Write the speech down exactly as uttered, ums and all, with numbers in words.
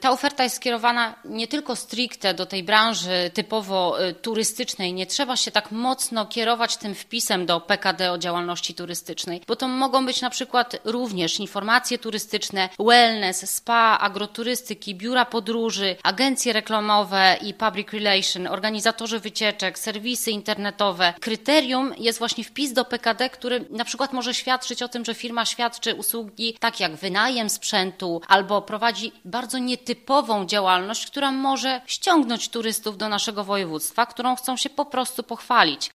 Ta oferta jest skierowana nie tylko stricte do tej branży typowo turystycznej. Nie trzeba się tak mocno kierować tym wpisem do P K D o działalności turystycznej, bo to mogą być na przykład również informacje turystyczne, wellness, spa, agroturystyki, biura podróży, agencje reklamowe i public relation, organizatorzy wycieczek, serwisy internetowe. Kryterium jest właśnie wpis do P K D, który na przykład może świadczyć o tym, że firma świadczy usługi tak jak wynajem sprzętu albo prowadzi bardzo nietypową działalność, która może ściągnąć turystów do naszego województwa, którą chcą się po prostu pochwalić.